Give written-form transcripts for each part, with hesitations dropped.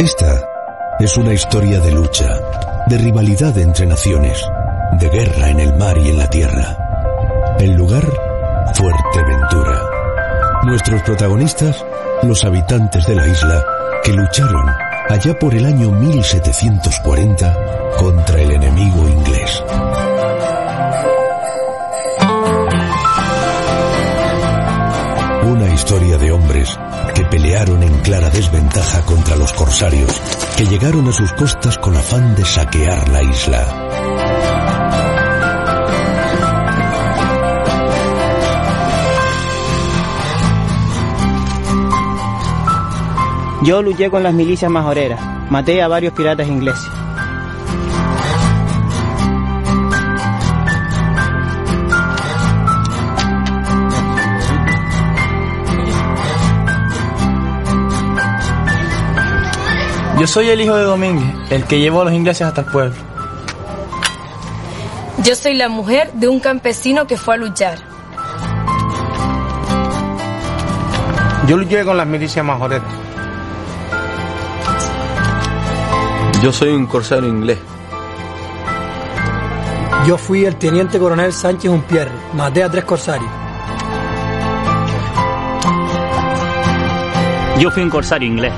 Esta es una historia de lucha, de rivalidad entre naciones, de guerra en el mar y en la tierra. El lugar, Fuerteventura. Nuestros protagonistas, los habitantes de la isla que lucharon allá por el año 1740 contra el enemigo inglés. Una historia de hombres que pelearon en clara desventaja contra los corsarios, que llegaron a sus costas con afán de saquear la isla. Yo luché con las milicias majoreras, maté a varios piratas ingleses. Yo soy el hijo de Domínguez, el que llevó a los ingleses hasta el pueblo. Yo soy la mujer de un campesino que fue a luchar. Yo luché con las milicias majoreras. Yo soy un corsario inglés. Yo fui el teniente coronel Sánchez Umpierre, maté a 3 corsarios. Yo fui un corsario inglés.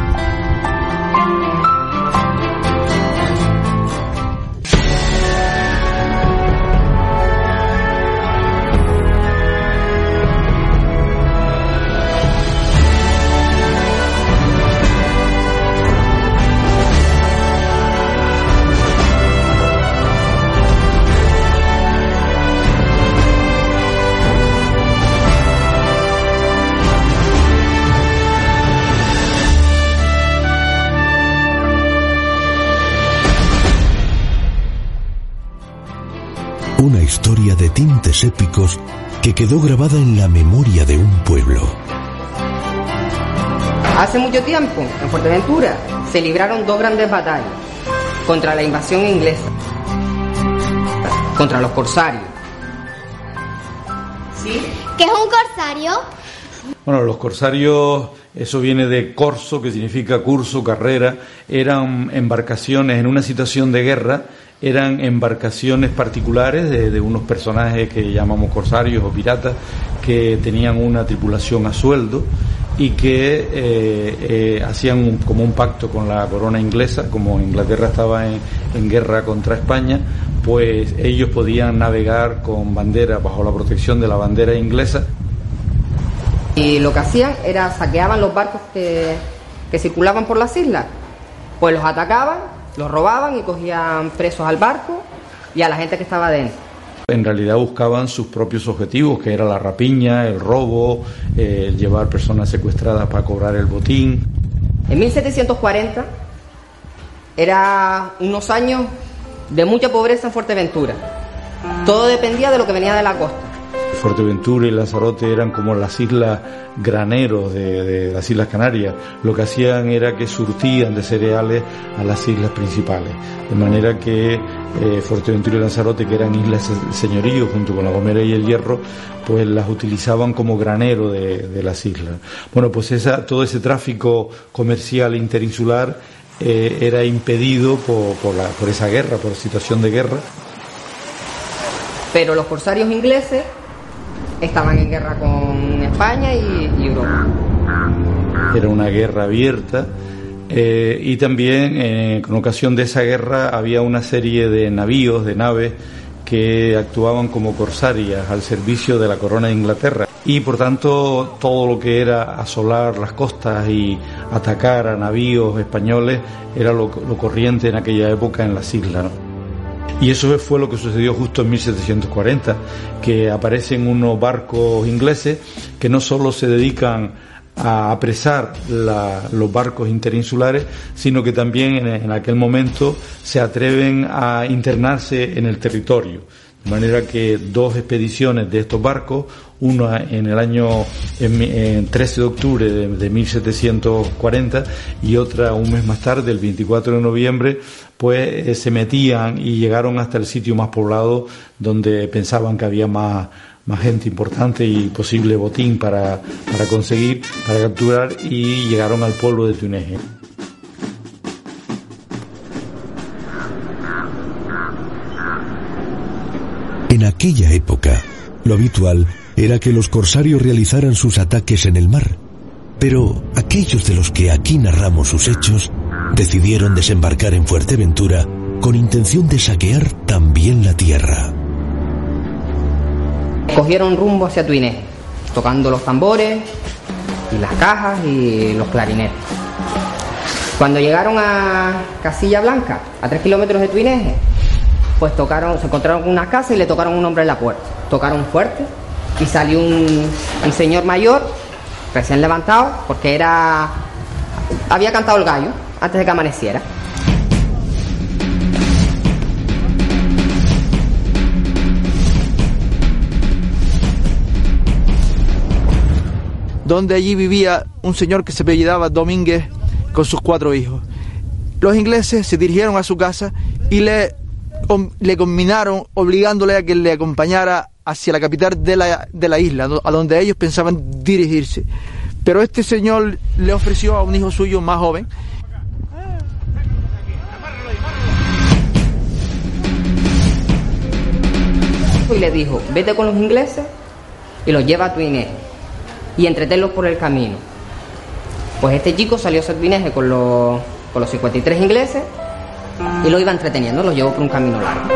Una historia de tintes épicos que quedó grabada en la memoria de un pueblo. Hace mucho tiempo, en Fuerteventura, se libraron 2 grandes batallas contra la invasión inglesa, contra los corsarios. ¿Sí? ¿Qué es un corsario? Bueno, los corsarios, eso viene de corso, que significa curso, carrera. Eran embarcaciones en una situación de guerra. Eran embarcaciones particulares de unos personajes que llamamos corsarios o piratas, que tenían una tripulación a sueldo y que hacían como un pacto con la corona inglesa. Como Inglaterra estaba en guerra contra España, pues ellos podían navegar con bandera, bajo la protección de la bandera inglesa. Y lo que hacían era saqueaban los barcos que circulaban por las islas, pues los atacaban, los robaban y cogían presos al barco y a la gente que estaba dentro. En realidad buscaban sus propios objetivos, que era la rapiña, el robo, el llevar personas secuestradas para cobrar el botín. En 1740 era unos años de mucha pobreza en Fuerteventura. Todo dependía de lo que venía de la costa. Fuerteventura y Lanzarote eran como las islas graneros de las Islas Canarias. Lo que hacían era que surtían de cereales a las islas principales. De manera que Fuerteventura y Lanzarote, que eran islas señorío junto con La Gomera y El Hierro, pues las utilizaban como granero de las islas. Bueno, pues todo ese tráfico comercial interinsular era impedido por esa guerra, por situación de guerra. Pero los corsarios ingleses estaban en guerra con España y Europa. Era una guerra abierta y también con ocasión de esa guerra había una serie de navíos, de naves que actuaban como corsarias al servicio de la corona de Inglaterra y por tanto todo lo que era asolar las costas y atacar a navíos españoles era lo corriente en aquella época en las islas, ¿no? Y eso fue lo que sucedió justo en 1740, que aparecen unos barcos ingleses que no solo se dedican a apresar los barcos interinsulares, sino que también en aquel momento se atreven a internarse en el territorio. De manera que 2 expediciones de estos barcos, una en el año 13 de octubre de 1740 y otra un mes más tarde, el 24 de noviembre, pues se metían y llegaron hasta el sitio más poblado donde pensaban que había más gente importante y posible botín para capturar, y llegaron al pueblo de Túnez. aquella época, lo habitual era que los corsarios realizaran sus ataques en el mar, pero aquellos de los que aquí narramos sus hechos decidieron desembarcar en Fuerteventura con intención de saquear también la tierra. Cogieron rumbo hacia Tuineje, tocando los tambores y las cajas y los clarinetes. Cuando llegaron a Casilla Blanca, a 3 kilómetros de Tuineje, pues se encontraron con una casa y le tocaron un hombre en la puerta. Tocaron fuerte y salió un señor mayor, recién levantado, porque había cantado el gallo antes de que amaneciera. Donde allí vivía un señor que se apellidaba Domínguez con sus 4 hijos. Los ingleses se dirigieron a su casa y le conminaron, obligándole a que le acompañara hacia la capital de la isla, a donde ellos pensaban dirigirse. Pero este señor le ofreció a un hijo suyo más joven y le dijo: vete con los ingleses y los lleva a Tuineje y entretenlos por el camino. Pues este chico salió a Tuineje con los 53 ingleses y lo iba entreteniendo, los llevó por un camino largo.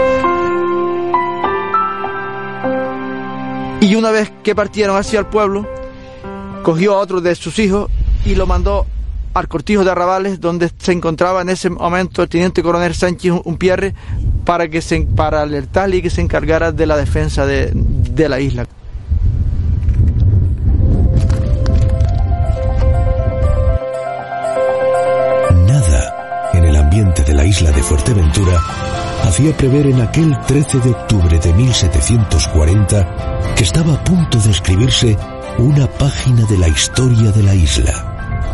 Y una vez que partieron hacia el pueblo, cogió a otro de sus hijos y lo mandó al cortijo de Arrabales, donde se encontraba en ese momento el teniente coronel Sánchez Umpierre, para alertarle y que se encargara de la defensa de la isla. Nada en el ambiente de la isla de Fuerteventura hacía prever en aquel 13 de octubre de 1740 que estaba a punto de escribirse una página de la historia de la isla.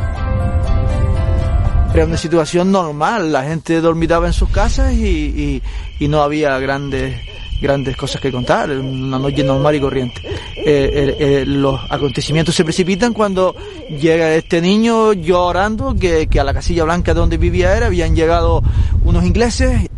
Era una situación normal, la gente dormitaba en sus casas y no había grandes cosas que contar, una noche normal y corriente. Los acontecimientos se precipitan cuando llega este niño llorando que a la Casilla Blanca donde vivía habían llegado unos ingleses.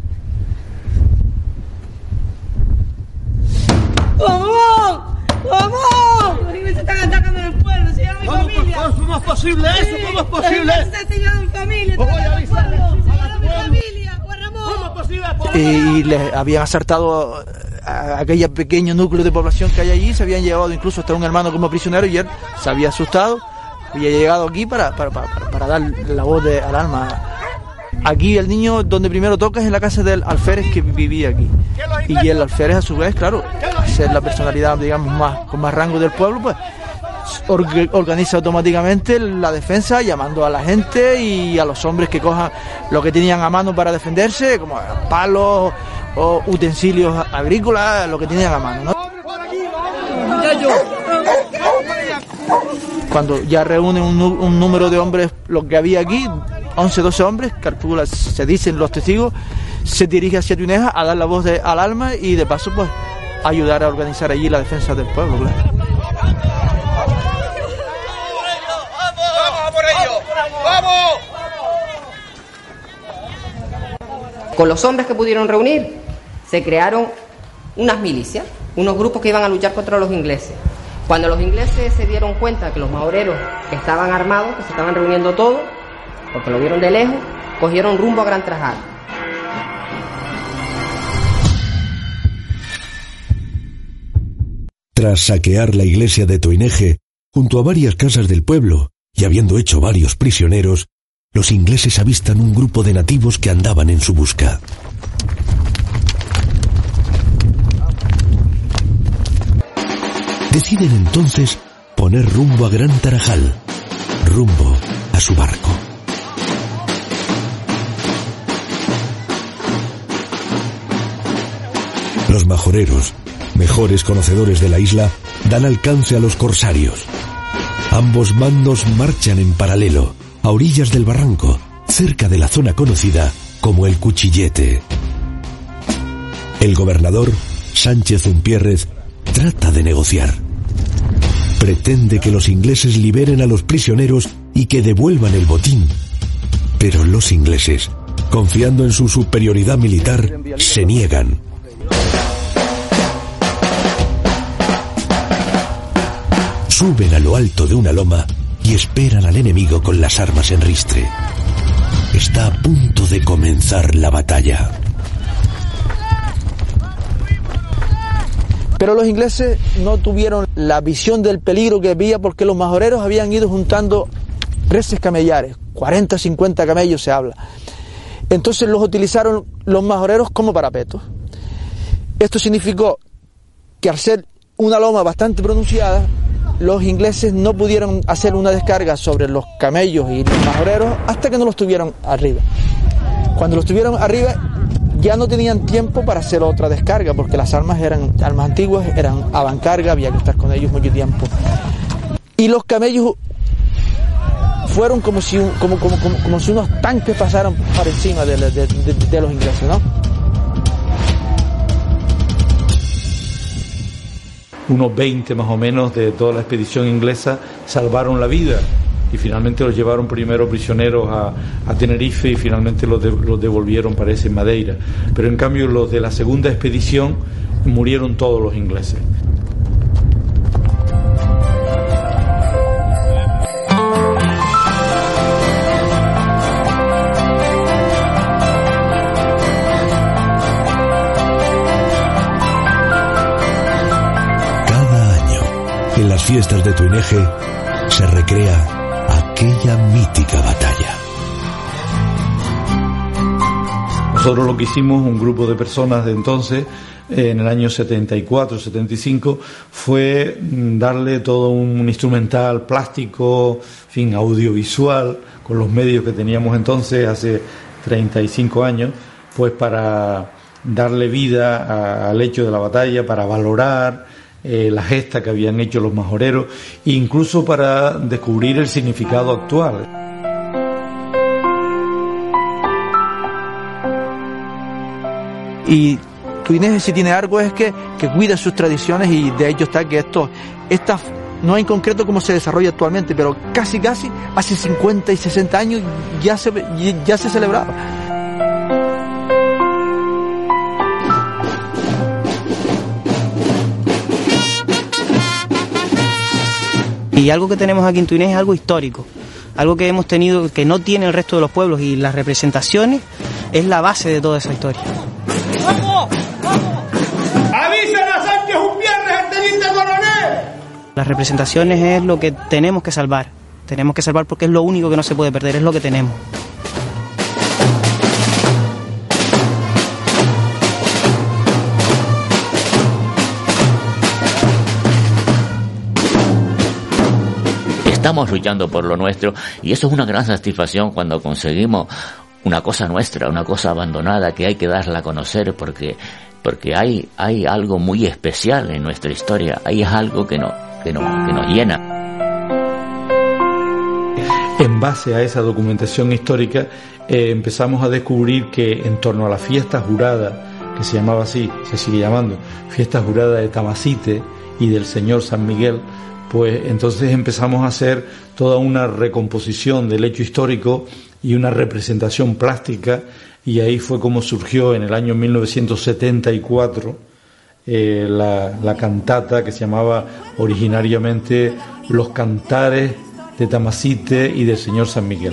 ¡Vamos! ¡Vamos! Los ingleses están atacando en el pueblo, se llama mi familia. ¿Cómo es posible eso? ¿Cómo es posible? Se llama mi familia, voy a avisar se llama mi familia, Juan Ramón. ¿Cómo es posible? Y les habían asaltado a aquel pequeño núcleo de población que hay allí, se habían llevado incluso hasta un hermano como prisionero y él se había asustado, había llegado aquí para dar la voz de alarma. Aquí el niño donde primero toca es en la casa del alférez que vivía aquí. Y el alférez a su vez, claro, ser la personalidad, digamos, con más rango del pueblo, pues organiza automáticamente la defensa, llamando a la gente y a los hombres que cojan lo que tenían a mano para defenderse, como palos o utensilios agrícolas, lo que tenían a mano, ¿no? Cuando ya reúnen un número de hombres, lo que había aquí, 11, 12 hombres, calcula, se dicen los testigos, se dirige hacia Tuineje a dar la voz de alarma y de paso pues ayudar a organizar allí la defensa del pueblo, claro. ¡Vamos por ello! ¡Vamos! Con los hombres que pudieron reunir, se crearon unas milicias, unos grupos que iban a luchar contra los ingleses. Cuando los ingleses se dieron cuenta que los maoreros estaban armados, que se estaban reuniendo todos, porque lo vieron de lejos, cogieron rumbo a Gran Trajal. Tras saquear la iglesia de Tuineje, junto a varias casas del pueblo, y habiendo hecho varios prisioneros, los ingleses avistan un grupo de nativos que andaban en su busca. Deciden entonces poner rumbo a Gran Tarajal, rumbo a su barco. Los majoreros, mejores conocedores de la isla, dan alcance a los corsarios. Ambos bandos marchan en paralelo, a orillas del barranco, cerca de la zona conocida como el Cuchillete. El gobernador, Sánchez Umpierrez, trata de negociar. Pretende que los ingleses liberen a los prisioneros y que devuelvan el botín. Pero los ingleses, confiando en su superioridad militar, se niegan. suben a lo alto de una loma y esperan al enemigo con las armas en ristre. Está a punto de comenzar la batalla. Pero los ingleses no tuvieron la visión del peligro que había, porque los majoreros habían ido juntando reses camellares, 40, 50 camellos se habla. Entonces los utilizaron los majoreros como parapetos. Esto significó que al ser una loma bastante pronunciada, los ingleses no pudieron hacer una descarga sobre los camellos y los majoreros hasta que no los tuvieron arriba. Cuando los tuvieron arriba ya no tenían tiempo para hacer otra descarga, porque las armas eran armas antiguas, eran avancarga, había que estar con ellos mucho tiempo. Y los camellos fueron como si unos tanques pasaran por encima de los ingleses, ¿no? Unos 20 más o menos de toda la expedición inglesa salvaron la vida y finalmente los llevaron primero prisioneros a Tenerife y finalmente los devolvieron, parece, en Madeira. Pero en cambio los de la segunda expedición murieron todos los ingleses. En las fiestas de Tuineje se recrea aquella mítica batalla. Nosotros lo que hicimos, un grupo de personas de entonces, en el año 74, 75, fue darle todo un instrumental plástico, en fin, audiovisual, con los medios que teníamos entonces, hace 35 años, pues para darle vida al hecho de la batalla, para valorar la gesta que habían hecho los majoreros, e incluso para descubrir el significado actual. Y Tuineje, si tiene algo, es que cuida sus tradiciones, y de hecho está que esta no en concreto cómo se desarrolla actualmente, pero casi hace 50 y 60 años ya se celebraba. Y algo que tenemos aquí en Tuineje es algo histórico, algo que hemos tenido que no tiene el resto de los pueblos, y las representaciones es la base de toda esa historia. ¡Vamos! ¡Vamos! ¡Avisen a Sánchez Umpierre, el teniente coronel! Las representaciones es lo que tenemos que salvar porque es lo único que no se puede perder, es lo que tenemos. Estamos luchando por lo nuestro, y eso es una gran satisfacción cuando conseguimos una cosa nuestra, una cosa abandonada que hay que darla a conocer, porque hay algo muy especial en nuestra historia, hay algo que nos llena. En base a esa documentación histórica empezamos a descubrir que en torno a la fiesta jurada, que se llamaba así, se sigue llamando, fiesta jurada de Tamacite y del señor San Miguel, pues entonces empezamos a hacer toda una recomposición del hecho histórico y una representación plástica, y ahí fue como surgió en el año 1974 la cantata que se llamaba originariamente Los Cantares de Tamacite y del señor San Miguel.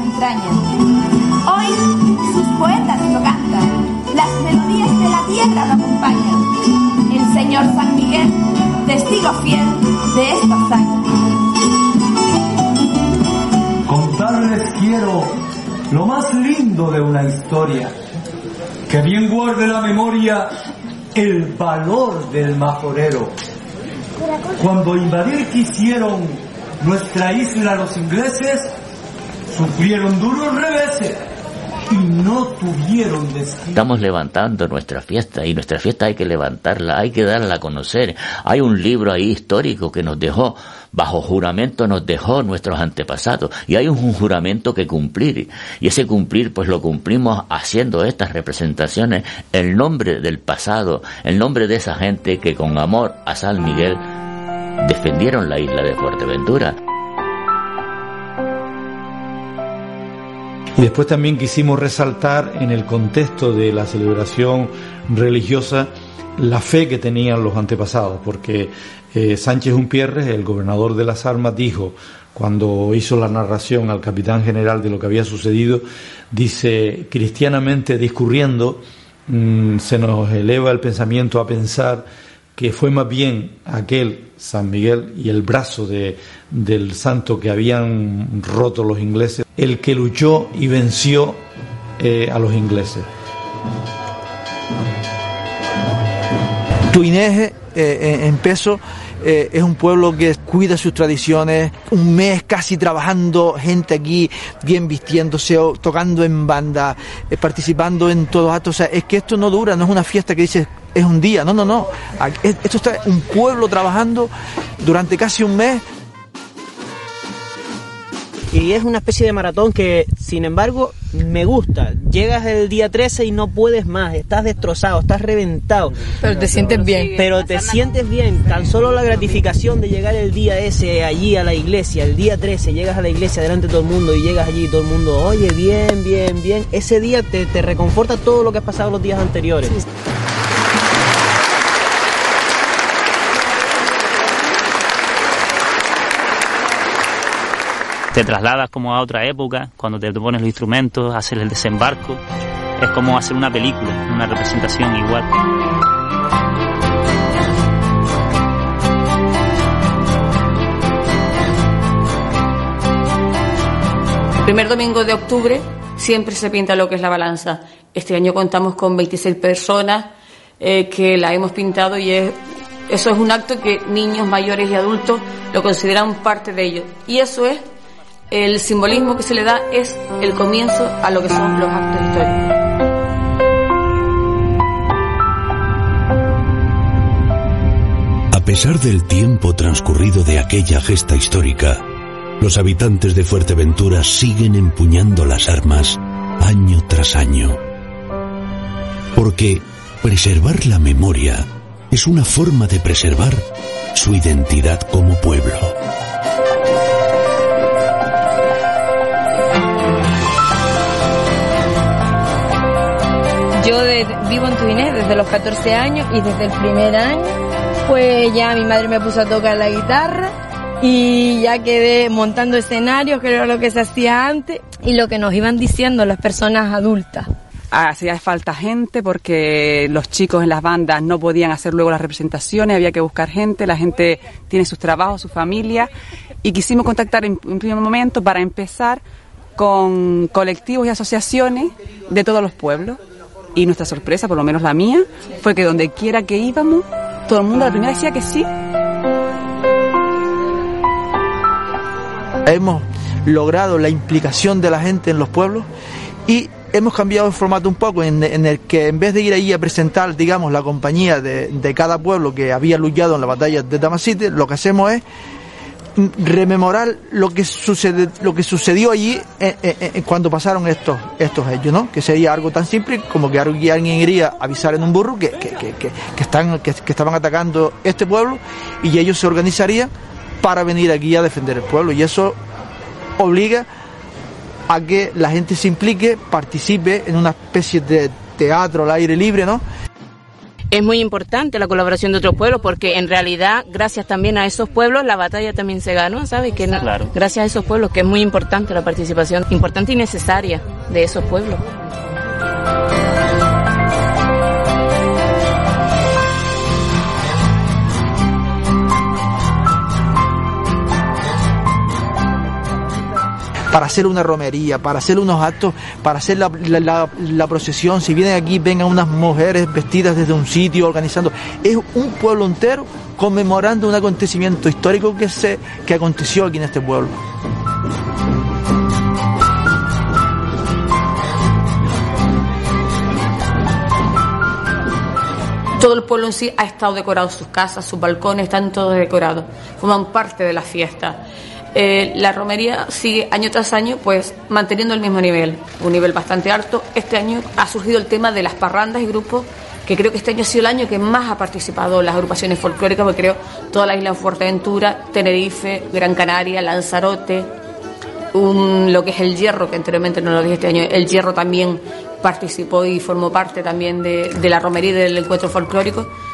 Hoy sus poetas lo cantan, las melodías de la tierra lo acompañan. El señor San Miguel, testigo fiel de estos años. Contarles quiero lo más lindo de una historia, que bien guarde la memoria el valor del majorero. Cuando invadir quisieron nuestra isla los ingleses, sufrieron duros reveses y no tuvieron destino. Estamos levantando nuestra fiesta, y nuestra fiesta hay que levantarla, hay que darla a conocer. Hay un libro ahí histórico que nos dejó, bajo juramento nos dejó nuestros antepasados, y hay un juramento que cumplir, y ese cumplir pues lo cumplimos haciendo estas representaciones en nombre del pasado, en nombre de esa gente que con amor a San Miguel defendieron la isla de Fuerteventura. Y después también quisimos resaltar en el contexto de la celebración religiosa la fe que tenían los antepasados, porque Sánchez Umpierres, el gobernador de Las Armas, dijo, cuando hizo la narración al capitán general de lo que había sucedido, dice, cristianamente discurriendo, se nos eleva el pensamiento a pensar que fue más bien aquel San Miguel y el brazo del santo que habían roto los ingleses, el que luchó y venció a los ingleses. Tuineje, en Peso, es un pueblo que cuida sus tradiciones, un mes casi trabajando, gente aquí bien vistiéndose, tocando en banda, participando en todos los actos. O sea, es que esto no dura, no es una fiesta que dices es un día, no. Esto está un pueblo trabajando durante casi un mes. Y es una especie de maratón que, sin embargo, me gusta. Llegas el día 13 y no puedes más, estás destrozado, estás reventado. Pero te sientes bien. Pero te sientes bien. Tan solo la gratificación de llegar el día ese allí a la iglesia, el día 13, llegas a la iglesia delante de todo el mundo y llegas allí y todo el mundo, oye, bien. Ese día te reconforta todo lo que has pasado los días anteriores. Sí. Te trasladas como a otra época, cuando te pones los instrumentos, haces el desembarco, es como hacer una película, una representación igual. El primer domingo de octubre siempre se pinta lo que es la balanza. Este año contamos con 26 personas que la hemos pintado y eso es un acto que niños, mayores y adultos lo consideran parte de ello. Y eso es el simbolismo que se le da, es el comienzo a lo que son los actos históricos. A pesar del tiempo transcurrido de aquella gesta histórica, los habitantes de Fuerteventura siguen empuñando las armas año tras año. Porque preservar la memoria es una forma de preservar su identidad como pueblo. Yo vivo en Tuineje desde los 14 años y desde el primer año pues ya mi madre me puso a tocar la guitarra y ya quedé montando escenarios, que era lo que se hacía antes, y lo que nos iban diciendo las personas adultas. Hacía falta gente porque los chicos en las bandas no podían hacer luego las representaciones, había que buscar gente, la gente tiene sus trabajos, su familia, y quisimos contactar en primer momento para empezar con colectivos y asociaciones de todos los pueblos. Y nuestra sorpresa, por lo menos la mía, fue que donde quiera que íbamos, todo el mundo a la primera decía que sí. Hemos logrado la implicación de la gente en los pueblos y hemos cambiado el formato un poco en el que en vez de ir allí a presentar, digamos, la compañía de cada pueblo que había luchado en la batalla de Tamasite, lo que hacemos es rememorar lo que sucedió allí cuando pasaron estos hechos, ¿no? Que sería algo tan simple como que alguien iría a avisar en un burro que estaban atacando este pueblo y ellos se organizarían para venir aquí a defender el pueblo, y eso obliga a que la gente se implique, participe en una especie de teatro al aire libre, ¿no? Es muy importante la colaboración de otros pueblos porque en realidad gracias también a esos pueblos la batalla también se ganó, ¿sabes? Que claro. Gracias a esos pueblos, que es muy importante la participación, importante y necesaria de esos pueblos. Para hacer una romería, para hacer unos actos, para hacer la procesión. Si vienen aquí, vengan unas mujeres vestidas desde un sitio, organizando. Es un pueblo entero conmemorando un acontecimiento histórico que aconteció aquí en este pueblo. Todo el pueblo en sí ha estado decorado, sus casas, sus balcones, están todos decorados, forman parte de la fiesta. La romería sigue año tras año pues manteniendo el mismo nivel, un nivel bastante alto. Este año ha surgido el tema de las parrandas y grupos, que creo que este año ha sido el año que más ha participado las agrupaciones folclóricas, porque creo toda la isla de Fuerteventura, Tenerife, Gran Canaria, Lanzarote, lo que es el Hierro, que anteriormente no lo dije este año, el Hierro también participó y formó parte también de la romería y del encuentro folclórico.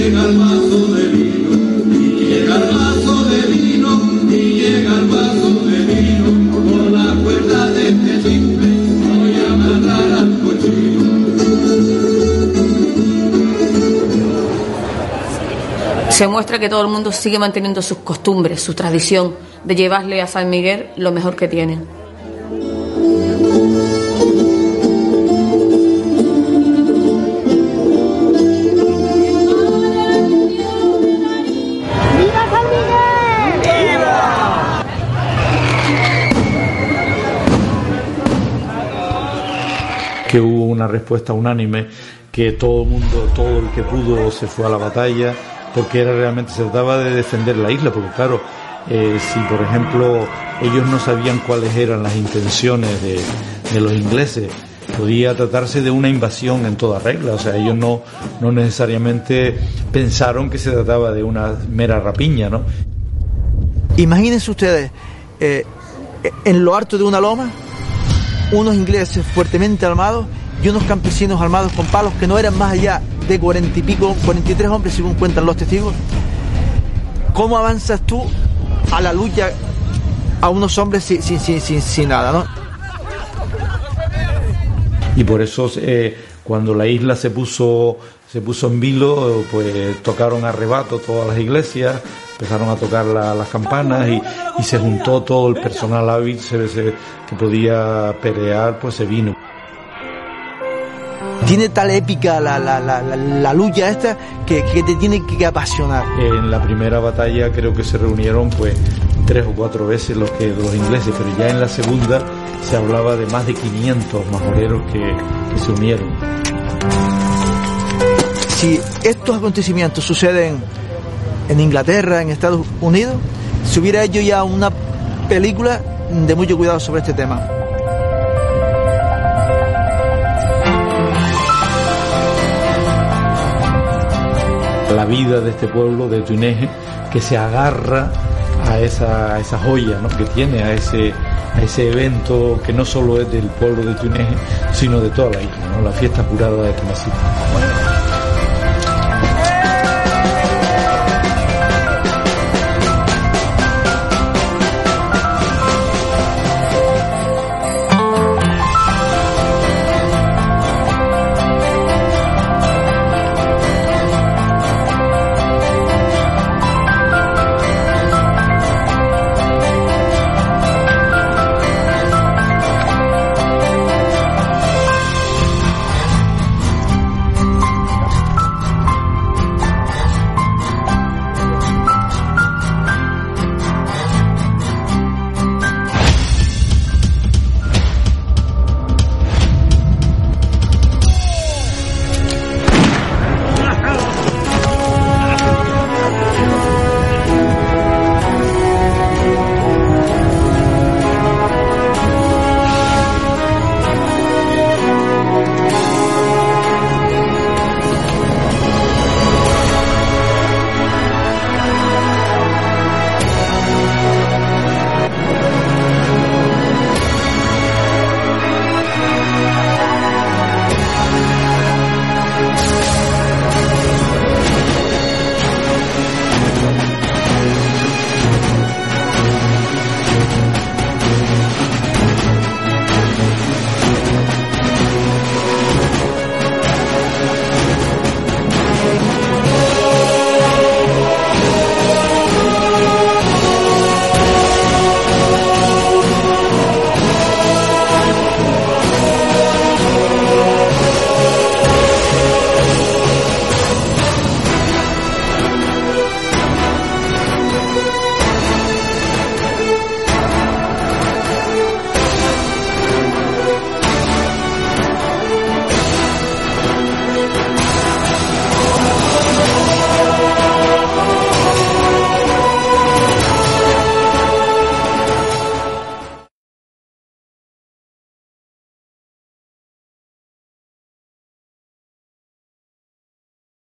llega el vaso de vino, y llega el vaso de vino, y llega el vaso de vino, por la cuerda de este chifle voy a amarrar al cochino. Se muestra que todo el mundo sigue manteniendo sus costumbres, su tradición de llevarle a San Miguel lo mejor que tienen. Que hubo una respuesta unánime, que todo el mundo, todo el que pudo se fue a la batalla, porque realmente se trataba de defender la isla, porque claro, si por ejemplo ellos no sabían cuáles eran las intenciones de los ingleses, podía tratarse de una invasión en toda regla, o sea, ellos no necesariamente pensaron que se trataba de una mera rapiña, ¿no? Imagínense ustedes, en lo alto de una loma, unos ingleses fuertemente armados y unos campesinos armados con palos que no eran más allá de 40 y pico, 43 hombres según cuentan los testigos. ¿Cómo avanzas tú a la lucha a unos hombres sin nada, no? Y por eso cuando la isla se puso en vilo, pues tocaron a rebato todas las iglesias, empezaron a tocar las campanas y se juntó todo el personal hábil que podía pelear, pues se vino. Tiene tal épica la lucha esta que te tiene que apasionar. En la primera batalla creo que se reunieron pues 3 o 4 veces los ingleses, pero ya en la segunda se hablaba de más de 500 majoreros que se unieron. Si estos acontecimientos suceden en Inglaterra, en Estados Unidos, se hubiera hecho ya una película de mucho cuidado sobre este tema. La vida de este pueblo de Tuineje, que se agarra a esa joya, ¿no?, que tiene, a ese evento que no solo es del pueblo de Tuineje, sino de toda la isla, ¿no?, la fiesta jurada de Tomasito.